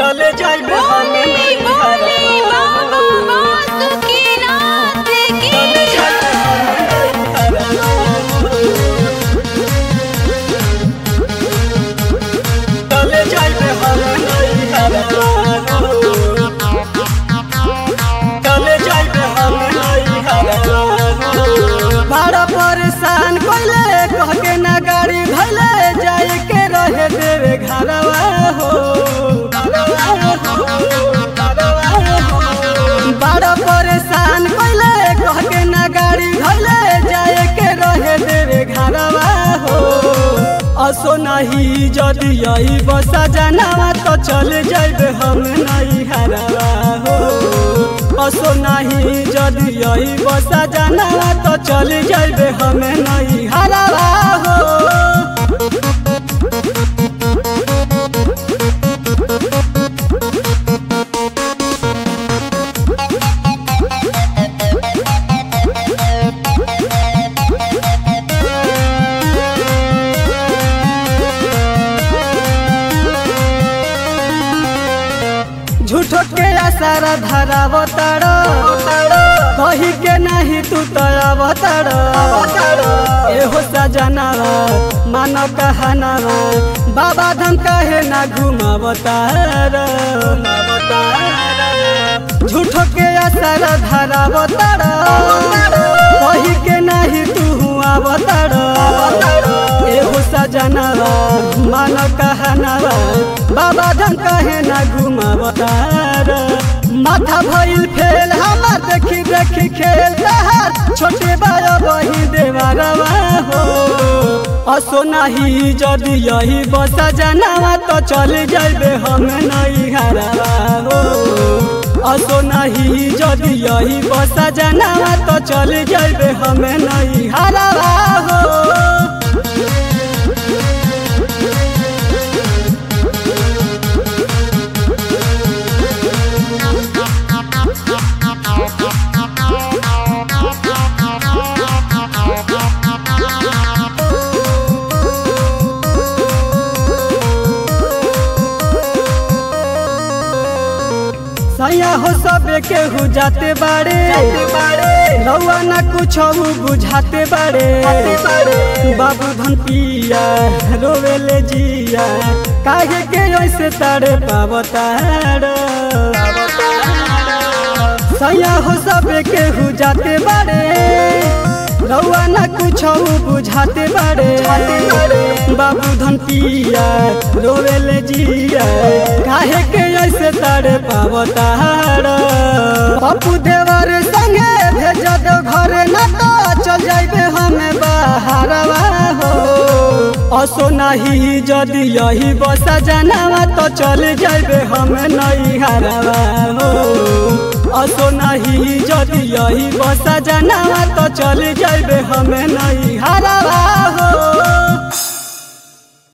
चले जाइबे हमें नहीं हरवा चले जाइबे हमें नहीं हरवा चले जाइबे हमें नहीं हरवा बड़ा परेशान कोइले कह के ना गाड़ी भले जाए के रहे देवे घरवा हो बड़ा परेशान कोइले कह के ना गाड़ी भले जाए के रहे देवे घरवा हो असो नहीं जदि यही बसा जानवा तो चले जाइबे हम नहीं हरवा हो असो नहीं जदि यही बसा जानवा तो चले जाइबे हमें नहीं हरवा हो झूठो के आसारा धरावताड़ो कही के नहीं तू तरावताड़ो एहो सजनावा मानो कहनावा बाबा धम कहे ना घुमावताड़ो झूठो के आसारा धरावताड़ो कही के नहीं तू हुआवताड़ो एहो सजनावा मानो कहनावा बाबा धम कहे ना घुमावतार माथा भइल फेल हमार देखी देखी खेल तहार छोटे बाया बही देवरवा हो असो नहीं जदि यही बसा जानवा तो चले जाइबे हम नहीं हरवा हो असो नहीं जदि यही बसा जानवा तो चले जाइबे हम नहीं हरवा हो सैया हो सबे केहू जाते बाड़े रउआ ना कुछ बुझाते बाड़े बाबू धन पिया रोवेले जिया काहे के ऐसे ताड़े पावताड़ सैया हो सबे केहू जाते बाड़े रउआ ना कुछ बुझाते बाड़े बाबू धन पिया रोवेले जिया काहे के ऐसे ताड़े पावताड़ पप्पू देवर संगे भेज दो घर ना तो चल जाइबे हमें बाहरवा हो असो नहीं जदि यही बसा जानवा तो चले जाइबे हमें नहीं हरवा हो असो नहीं जदि यही बसा जानवा तो चले जाइबे हमें नहीं हरवा हो।